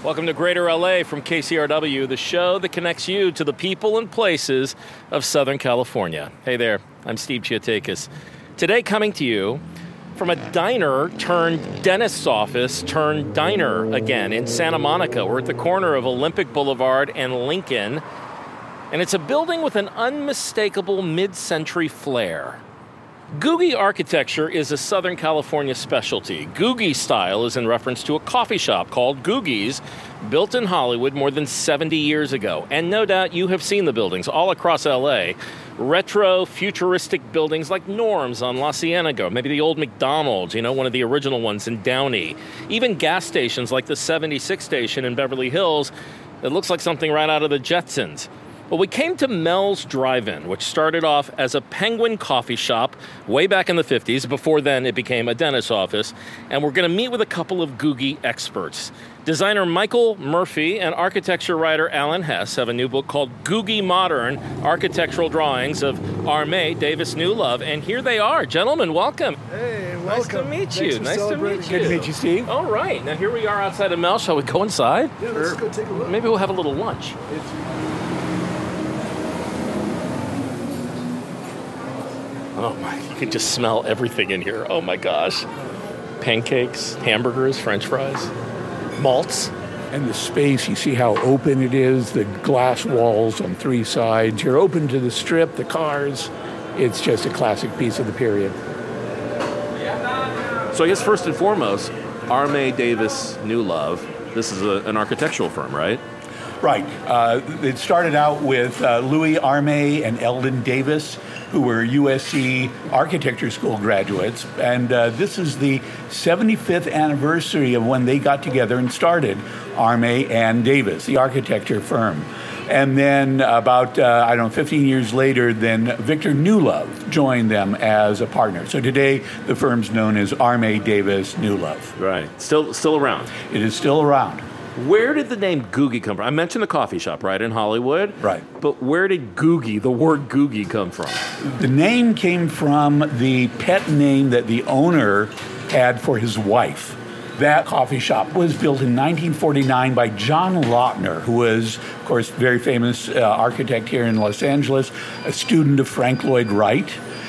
Welcome to Greater LA from KCRW, the show that connects you to the people and places of Southern California. Hey there, I'm Steve Chiotakis. Today coming to you from a diner turned dentist's office turned diner again in Santa Monica. We're at the corner of Olympic Boulevard and Lincoln, and it's a building with an unmistakable mid-century flair. Googie architecture is a Southern California specialty. Googie style is in reference to a coffee shop called Googie's, built in Hollywood more than 70 years ago. And no doubt you have seen the buildings all across LA. Retro, futuristic buildings like Norm's on La Cienega, maybe the old McDonald's, one of the original ones in Downey. Even gas stations like the 76 station in Beverly Hills that looks like something right out of the Jetsons. Well, we came to Mel's Drive-In, which started off as a Penguin coffee shop way back in the 50s. Before then, it became a dentist's office. And we're going to meet with a couple of Googie experts. Designer Michael Murphy and architecture writer Alan Hess have a new book called Googie Modern, Architectural Drawings of Armé Davis Newlove. And here they are. Gentlemen, welcome. Hey, welcome. Nice to meet you. Nice to meet you. Good to meet you, Steve. All right. Now, here we are outside of Mel. Shall we go inside? Yeah, let's go take a look. Maybe we'll have a little lunch. Oh my, you can just smell everything in here. Oh my gosh. Pancakes, hamburgers, French fries, malts. And the space, you see how open it is, the glass walls on three sides. You're open to the strip, the cars. It's just a classic piece of the period. So I guess first and foremost, Armé Davis Newlove. This is an architectural firm, right? Right. It started out with Louis Armé and Eldon Davis, who were USC Architecture School graduates. And this is the 75th anniversary of when they got together and started Armé and Davis, the architecture firm. And then about, 15 years later, then Victor Newlove joined them as a partner. So today, the firm's known as Armé Davis Newlove. Right. Still around. It is still around. Where did the name Googie come from? I mentioned the coffee shop, right, in Hollywood? Right. But where did Googie, the word Googie, come from? The name came from the pet name that the owner had for his wife. That coffee shop was built in 1949 by John Lautner, who was, of course, very famous architect here in Los Angeles, a student of Frank Lloyd Wright.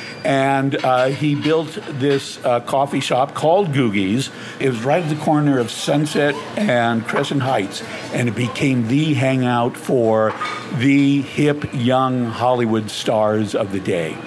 And he built this coffee shop called Googie's. It was right at the corner of Sunset and Crescent Heights, and it became the hangout for the hip, young Hollywood stars of the day.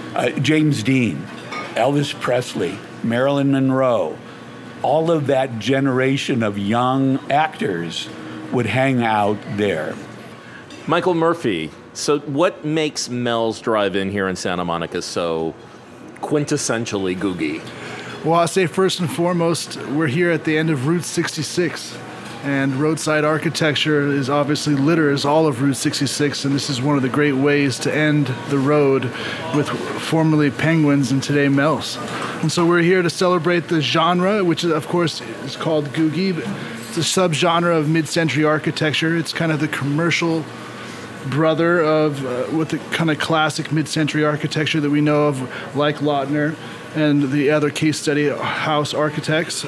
James Dean, Elvis Presley, Marilyn Monroe, all of that generation of young actors would hang out there. Michael Murphy. So what makes Mel's Drive-In here in Santa Monica so quintessentially Googie? Well, I'll say first and foremost, we're here at the end of Route 66. And roadside architecture is obviously litters all of Route 66. And this is one of the great ways to end the road with formerly Penguins and today Mel's. And so we're here to celebrate the genre, which of course is called Googie. It's a subgenre of mid-century architecture. It's kind of the commercial brother of with the kind of classic mid-century architecture that we know of, like Lautner and the other case study house architects.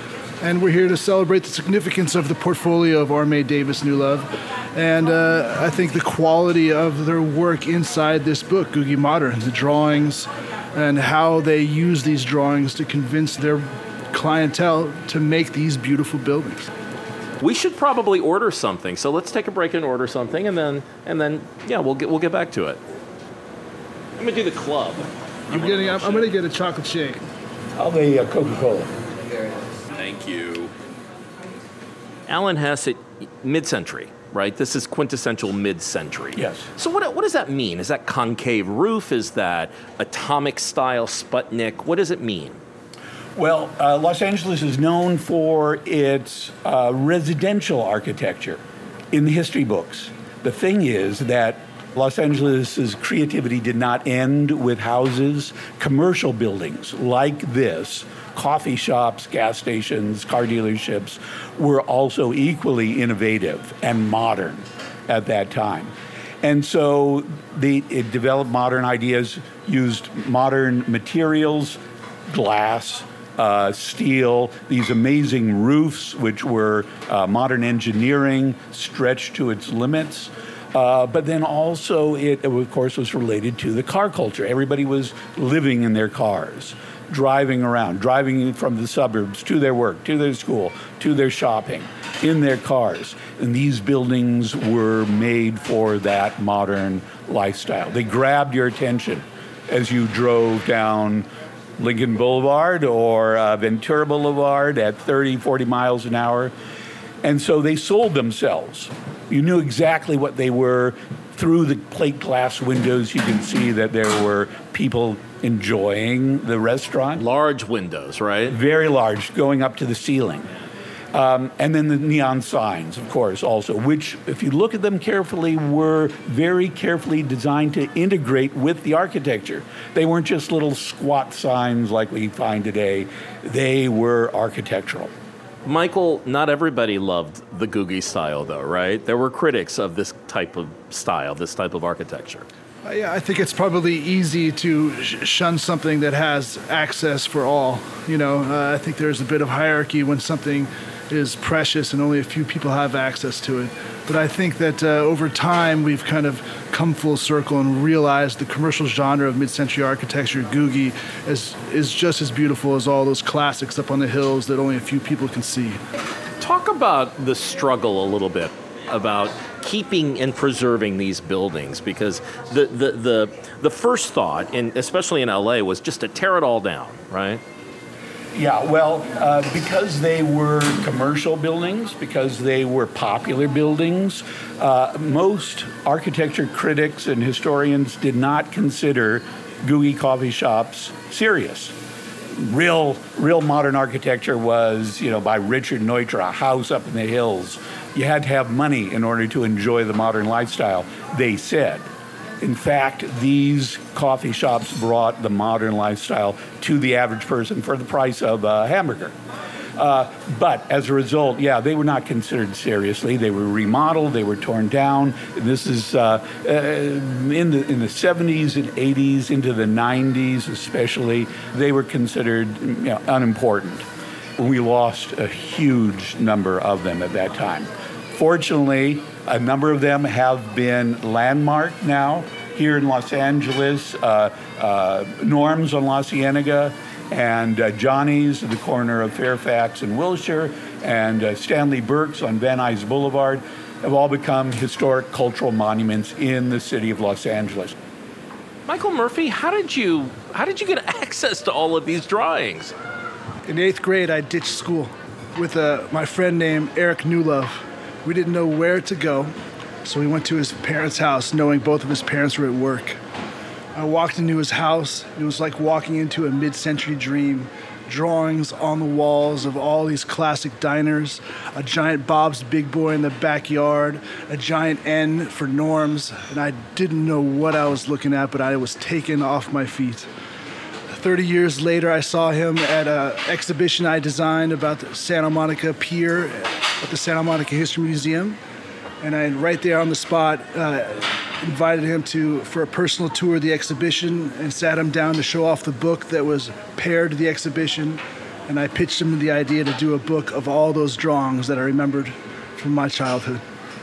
And we're here to celebrate the significance of the portfolio of Armé Davis Newlove. And I think the quality of their work inside this book, Googie Modern, the drawings and how they use these drawings to convince their clientele to make these beautiful buildings. We should probably order something. So let's take a break and order something, and then we'll get back to it. I'm gonna do the club. I'm gonna get a chocolate shake. I'll the Coca-Cola. Thank you. Alan Hess at mid-century, right? This is quintessential mid-century. Yes. So what does that mean? Is that concave roof? Is that atomic-style Sputnik? What does it mean? Well, Los Angeles is known for its residential architecture in the history books. The thing is that Los Angeles' creativity did not end with houses. Commercial buildings like this, coffee shops, gas stations, car dealerships, were also equally innovative and modern at that time. And so it developed modern ideas, used modern materials, glass, steel, these amazing roofs, which were modern engineering stretched to its limits. But then also it, of course, was related to the car culture. Everybody was living in their cars, driving around, driving from the suburbs to their work, to their school, to their shopping, in their cars. And these buildings were made for that modern lifestyle. They grabbed your attention as you drove down Lincoln Boulevard or Ventura Boulevard at 30, 40 miles an hour. And so they sold themselves. You knew exactly what they were. Through the plate glass windows, you can see that there were people enjoying the restaurant. Large windows, right? Very large, going up to the ceiling. And then the neon signs, of course, also, which, if you look at them carefully, were very carefully designed to integrate with the architecture. They weren't just little squat signs like we find today. They were architectural. Michael, not everybody loved the Googie style, though, right? There were critics of this type of style, this type of architecture. Yeah, I think it's probably easy to shun something that has access for all. I think there's a bit of hierarchy when something is precious and only a few people have access to it. But I think that over time we've kind of come full circle and realized the commercial genre of mid-century architecture, Googie, is just as beautiful as all those classics up on the hills that only a few people can see. Talk about the struggle a little bit about keeping and preserving these buildings, because the first thought, especially in LA, was just to tear it all down, right? Yeah, well, because they were commercial buildings, because they were popular buildings, most architecture critics and historians did not consider Googie coffee shops serious. Real modern architecture was, by Richard Neutra, a house up in the hills. You had to have money in order to enjoy the modern lifestyle, they said. In fact, these coffee shops brought the modern lifestyle to the average person for the price of a hamburger. But as a result, they were not considered seriously. They were remodeled, they were torn down. This is in the 70s and 80s, into the 90s especially, they were considered unimportant. We lost a huge number of them at that time. Fortunately, a number of them have been landmarked now here in Los Angeles. Norm's on La Cienega, and Johnny's at the corner of Fairfax and Wilshire, and Stanley Burke's on Van Nuys Boulevard have all become historic cultural monuments in the city of Los Angeles. Michael Murphy, how did you get access to all of these drawings? In 8th grade, I ditched school with my friend named Eric Newlove. We didn't know where to go, so we went to his parents' house, knowing both of his parents were at work. I walked into his house. It was like walking into a mid-century dream. Drawings on the walls of all these classic diners, a giant Bob's Big Boy in the backyard, a giant N for Norm's, and I didn't know what I was looking at, but I was taken off my feet. 30 years later, I saw him at an exhibition I designed about the Santa Monica Pier at the Santa Monica History Museum. And I, right there on the spot, invited him for a personal tour of the exhibition and sat him down to show off the book that was paired to the exhibition. And I pitched him the idea to do a book of all those drawings that I remembered from my childhood.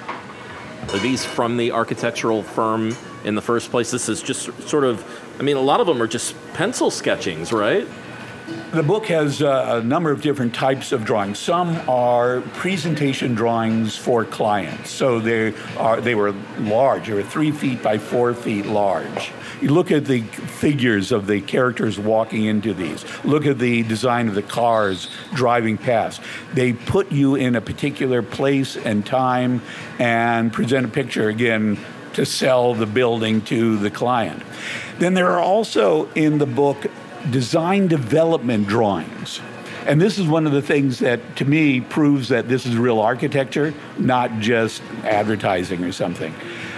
Are these from the architectural firm in the first place? This is just sort of, a lot of them are just pencil sketchings, right? The book has a number of different types of drawings. Some are presentation drawings for clients. So they were large. They were 3 feet by 4 feet large. You look at the figures of the characters walking into these. Look at the design of the cars driving past. They put you in a particular place and time and present a picture, again, to sell the building to the client. Then there are also in the book design development drawings. And this is one of the things that, to me, proves that this is real architecture, not just advertising or something.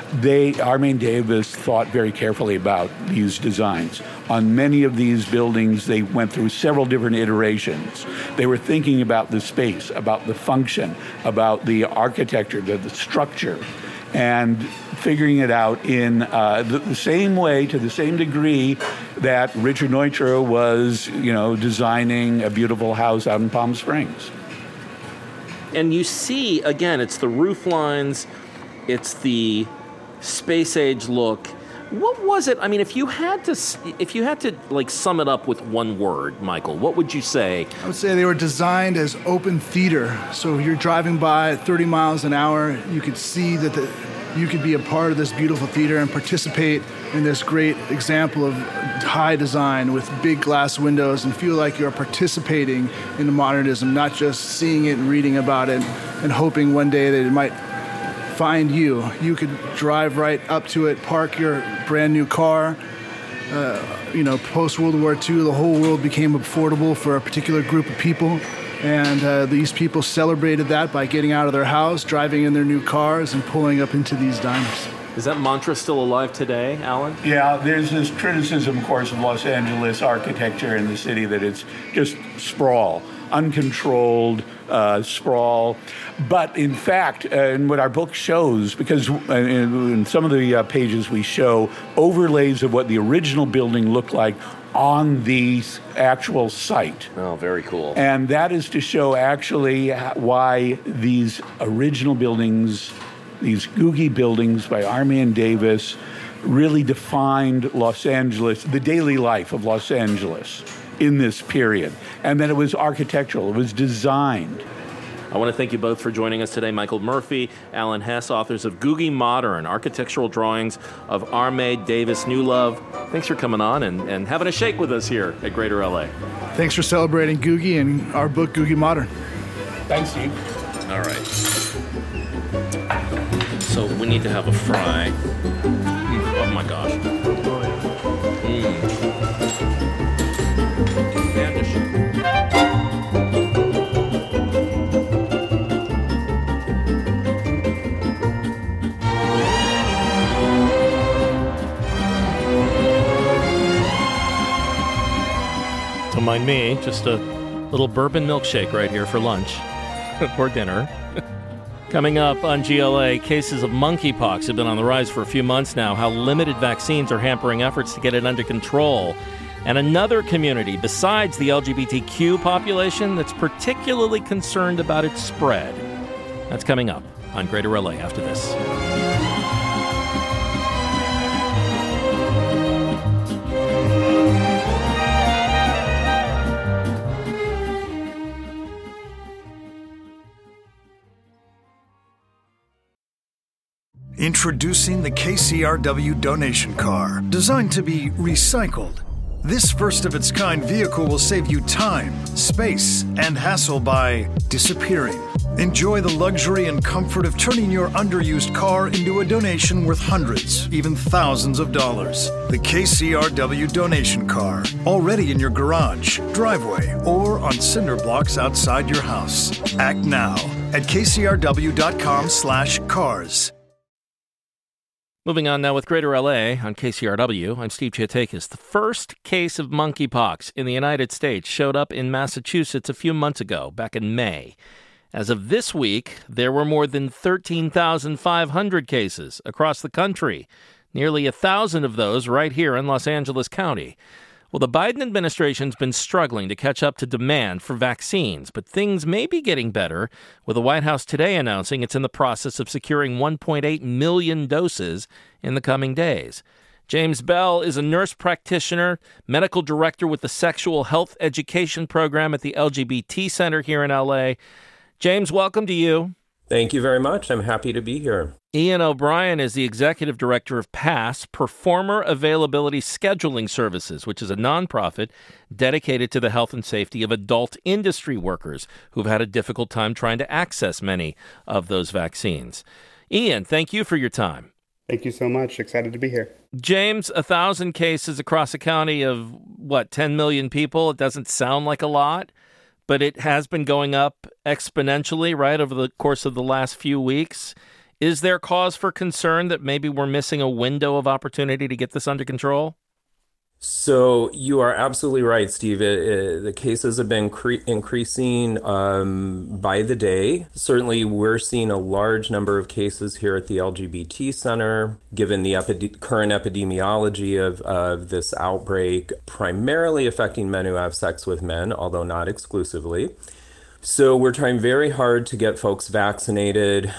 Armand Davis thought very carefully about these designs. On many of these buildings, they went through several different iterations. They were thinking about the space, about the function, about the architecture, the structure. and figuring it out in the same way, to the same degree that Richard Neutra was, designing a beautiful house out in Palm Springs. And you see, again, it's the roof lines, it's the space age look. What was it? I mean, if you had to like sum it up with one word, Michael, what would you say? I would say they were designed as open theater. So if you're driving by at 30 miles an hour, you could see that you could be a part of this beautiful theater and participate in this great example of high design with big glass windows and feel like you're participating in the modernism, not just seeing it and reading about it and hoping one day that it might find you. You could drive right up to it, park your brand new car. Post World War II, the whole world became affordable for a particular group of people. And these people celebrated that by getting out of their house, driving in their new cars, and pulling up into these diners. Is that mantra still alive today, Alan? Yeah, there's this criticism, of course, of Los Angeles architecture in the city that it's just sprawl, uncontrolled sprawl. But in fact, and what our book shows, because in some of the pages we show overlays of what the original building looked like on the actual site. Oh, very cool. And that is to show actually why these original buildings, these Googie buildings by Army & Davis, really defined Los Angeles, the daily life of Los Angeles in this period. And that it was architectural, it was designed. I want to thank you both for joining us today. Michael Murphy, Alan Hess, authors of Googie Modern, Architectural Drawings of Arme Davis New Love. Thanks for coming on and having a shake with us here at Greater LA. Thanks for celebrating Googie and our book, Googie Modern. Thanks, Steve. All right. So we need to have a fry. Oh, my gosh. And a shake. Don't mind me, just a little bourbon milkshake right here for lunch or dinner. Coming up on GLA, cases of monkeypox have been on the rise for a few months now. How limited vaccines are hampering efforts to get it under control. And another community besides the LGBTQ population that's particularly concerned about its spread. That's coming up on Greater LA after this. Introducing the KCRW donation car, designed to be recycled. This first-of-its-kind vehicle will save you time, space, and hassle by disappearing. Enjoy the luxury and comfort of turning your underused car into a donation worth hundreds, even thousands of dollars. The KCRW donation car, already in your garage, driveway, or on cinder blocks outside your house. Act now at kcrw.com/cars. Moving on now with Greater LA on KCRW, I'm Steve Chiatakis. The first case of monkeypox in the United States showed up in Massachusetts a few months ago, back in May. As of this week, there were more than 13,500 cases across the country, nearly 1,000 of those right here in Los Angeles County. Well, the Biden administration's been struggling to catch up to demand for vaccines, but things may be getting better, with the White House today announcing it's in the process of securing 1.8 million doses in the coming days. James Bell is a nurse practitioner, medical director with the Sexual Health Education Program at the LGBT Center here in LA. James, welcome to you. Thank you very much. I'm happy to be here. Ian O'Brien is the executive director of PASS, Performer Availability Scheduling Services, which is a nonprofit dedicated to the health and safety of adult industry workers who've had a difficult time trying to access many of those vaccines. Ian, thank you for your time. Thank you so much. Excited to be here. James, 1,000 cases across a county of, 10 million people? It doesn't sound like a lot, but it has been going up exponentially, right, over the course of the last few weeks. Is there cause for concern that maybe we're missing a window of opportunity to get this under control? So you are absolutely right, Steve. The cases have been increasing by the day. Certainly, we're seeing a large number of cases here at the LGBT Center, given the current epidemiology of this outbreak, primarily affecting men who have sex with men, although not exclusively. So we're trying very hard to get folks vaccinated.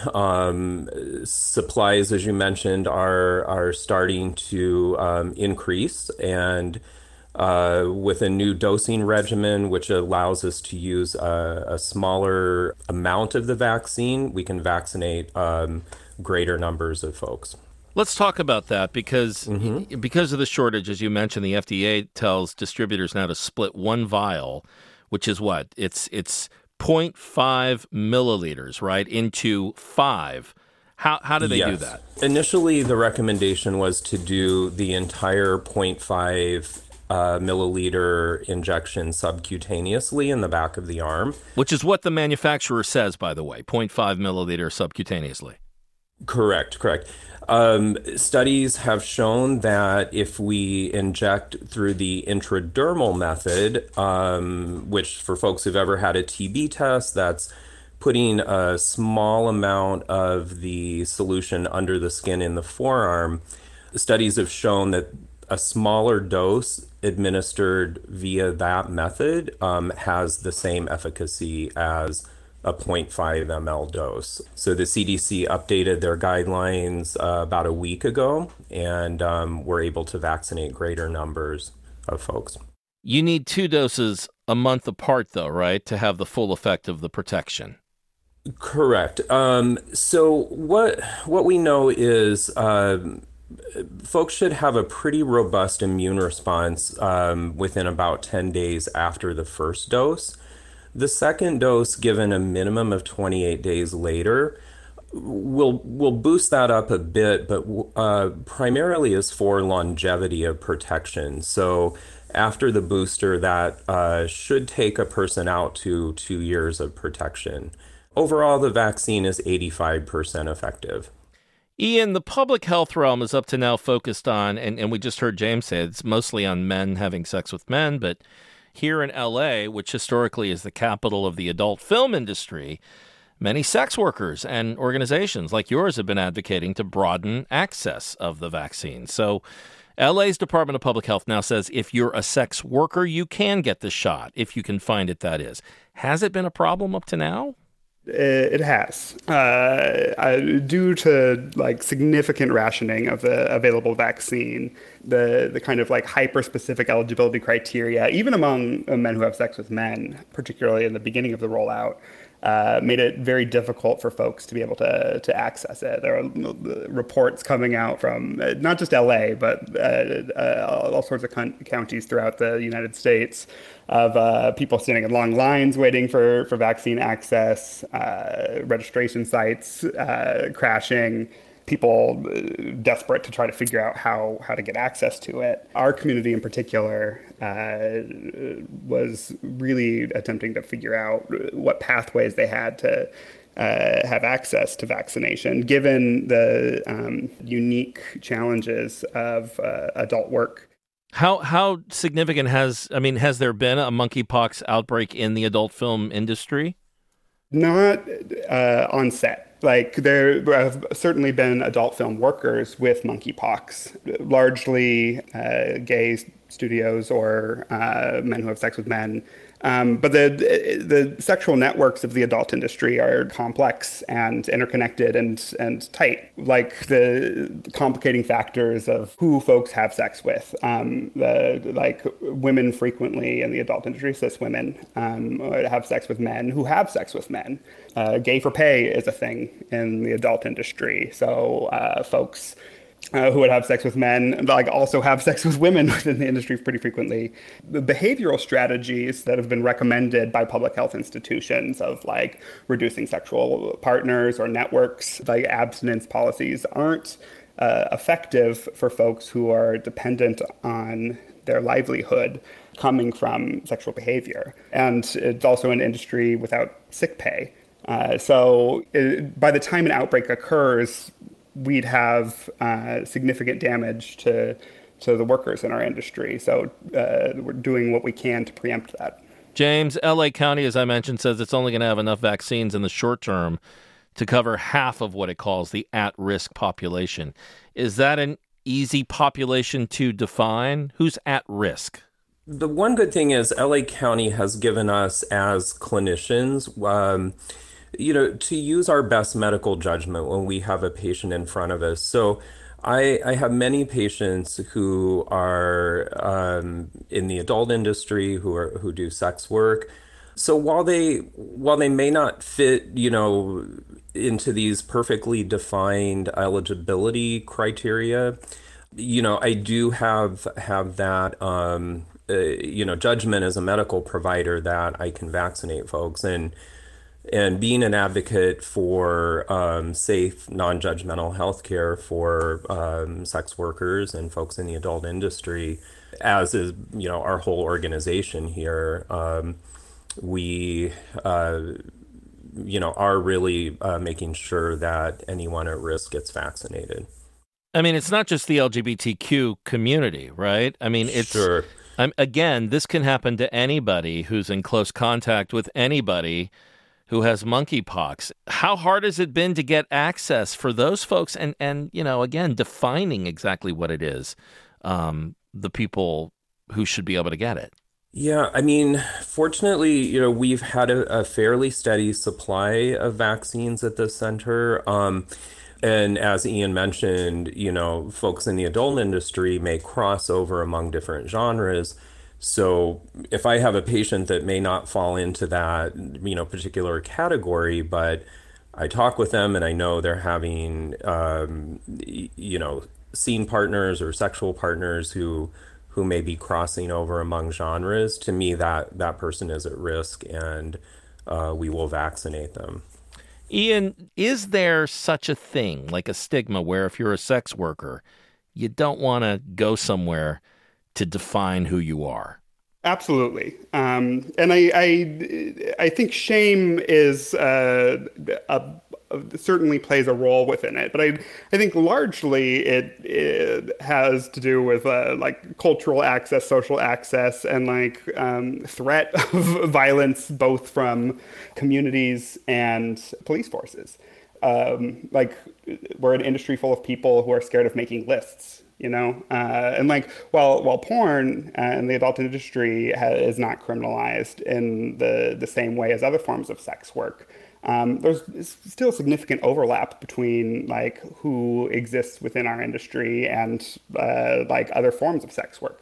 Supplies, as you mentioned, are starting to increase, and with a new dosing regimen, which allows us to use a smaller amount of the vaccine, we can vaccinate greater numbers of folks. Let's talk about that because of the shortage, as you mentioned, the FDA tells distributors now to split one vial, which is what? It's 0.5 milliliters, right, into 5. How do they do that? Initially, the recommendation was to do the entire 0.5 milliliter injection subcutaneously in the back of the arm. Which is what the manufacturer says, by the way, 0.5 milliliter subcutaneously. Correct. Studies have shown that if we inject through the intradermal method, which for folks who've ever had a TB test, that's putting a small amount of the solution under the skin in the forearm, studies have shown that a smaller dose administered via that method has the same efficacy as a 0.5 ml dose. So the CDC updated their guidelines about a week ago, and we're able to vaccinate greater numbers of folks. You need 2 doses a month apart, though, right, to have the full effect of the protection? Correct. So what we know is folks should have a pretty robust immune response within about 10 days after the first dose. The second dose, given a minimum of 28 days later, will boost that up a bit, but primarily is for longevity of protection. So after the booster, that should take a person out to 2 years of protection. Overall, the vaccine is 85% effective. Ian, the public health realm is up to now focused on, and we just heard James say it's mostly on men having sex with men, but here in L.A., which historically is the capital of the adult film industry, many sex workers and organizations like yours have been advocating to broaden access of the vaccine. So L.A.'s Department of Public Health now says if you're a sex worker, you can get the shot, if you can find it, that is. Has it been a problem up to now? It has, due to significant rationing of the available vaccine, the kind of hyper-specific eligibility criteria, even among men who have sex with men, particularly in the beginning of the rollout, made it very difficult for folks to be able to access it. There are reports coming out from not just LA, but all sorts of counties throughout the United States of people standing in long lines waiting for vaccine access, registration sites crashing, people desperate to try to figure out how to get access to it. Our community in particular was really attempting to figure out what pathways they had to have access to vaccination, given the unique challenges of adult work. How significant has there been a monkeypox outbreak in the adult film industry? Not on set. There have certainly been adult film workers with monkeypox, largely gay studios or men who have sex with men. But the sexual networks of the adult industry are complex and interconnected and tight, like the complicating factors of who folks have sex with. Women frequently in the adult industry, cis women, have sex with men who have sex with men. Gay for pay is a thing in the adult industry. So folks who would have sex with men, also have sex with women within the industry pretty frequently. The behavioral strategies that have been recommended by public health institutions of reducing sexual partners or networks, abstinence policies, aren't effective for folks who are dependent on their livelihood coming from sexual behavior. And it's also an industry without sick pay. So by the time an outbreak occurs, we'd have significant damage to to the workers in our industry. So we're doing what we can to preempt that. James, LA County, as I mentioned, says it's only going to have enough vaccines in the short term to cover half of what it calls the at-risk population. Is that an easy population to define? Who's at risk? The one good thing is LA County has given us as clinicians, to use our best medical judgment when we have a patient in front of us. So I have many patients who are in the adult industry who do sex work. So while they may not fit, into these perfectly defined eligibility criteria, I do have that judgment as a medical provider that I can vaccinate folks, and being an advocate for safe, non-judgmental healthcare for sex workers and folks in the adult industry, as is our whole organization here. We are really making sure that anyone at risk gets vaccinated. I mean, it's not just the LGBTQ community, right? I mean, it's sure. Again, this can happen to anybody who's in close contact with anybody who has monkeypox. How hard has it been to get access for those folks? And again, defining exactly what it is, the people who should be able to get it. Yeah, I mean, fortunately, we've had a fairly steady supply of vaccines at the center. And as Ian mentioned, folks in the adult industry may cross over among different genres. So if I have a patient that may not fall into that, particular category, but I talk with them and I know they're having, scene partners or sexual partners who may be crossing over among genres, to me that person is at risk, and we will vaccinate them. Ian, is there such a thing like a stigma where if you're a sex worker, you don't want to go somewhere to define who you are? Absolutely. And I think shame is certainly plays a role within it. But I think largely it has to do with cultural access, social access, and threat of violence, both from communities and police forces. We're an industry full of people who are scared of making lists. While porn and the adult industry is not criminalized in the same way as other forms of sex work, there's still significant overlap between who exists within our industry and other forms of sex work.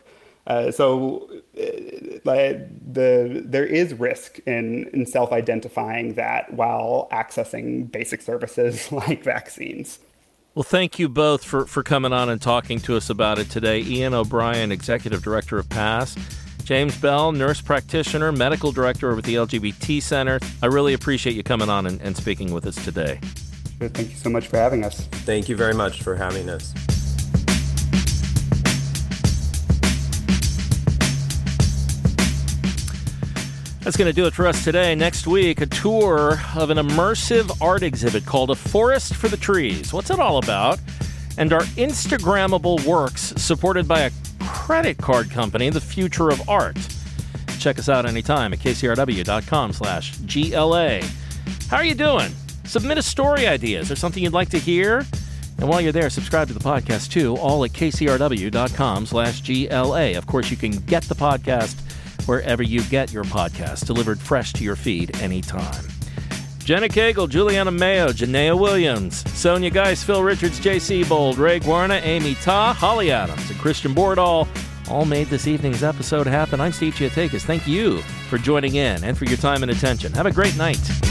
There is risk in self-identifying that while accessing basic services like vaccines. Well, thank you both for coming on and talking to us about it today. Ian O'Brien, Executive Director of PASS. James Bell, Nurse Practitioner, Medical Director over at the LGBT Center. I really appreciate you coming on and speaking with us today. Sure, thank you so much for having us. Thank you very much for having us. That's going to do it for us today. Next week, a tour of an immersive art exhibit called A Forest for the Trees. What's it all about? And our Instagrammable works supported by a credit card company, the future of art. Check us out anytime at kcrw.com/GLA. How are you doing? Submit a story idea. Is there something you'd like to hear? And while you're there, subscribe to the podcast too, all at kcrw.com/GLA. Of course, you can get the podcast wherever you get your podcast, delivered fresh to your feed anytime. Jenna Cagle, Juliana Mayo, Janaea Williams, Sonia Geis, Phil Richards, J.C. Bold, Ray Guarna, Amy Ta, Holly Adams, and Christian Bourdall all made this evening's episode happen. I'm Steve Chiatakis. Thank you for joining in and for your time and attention. Have a great night.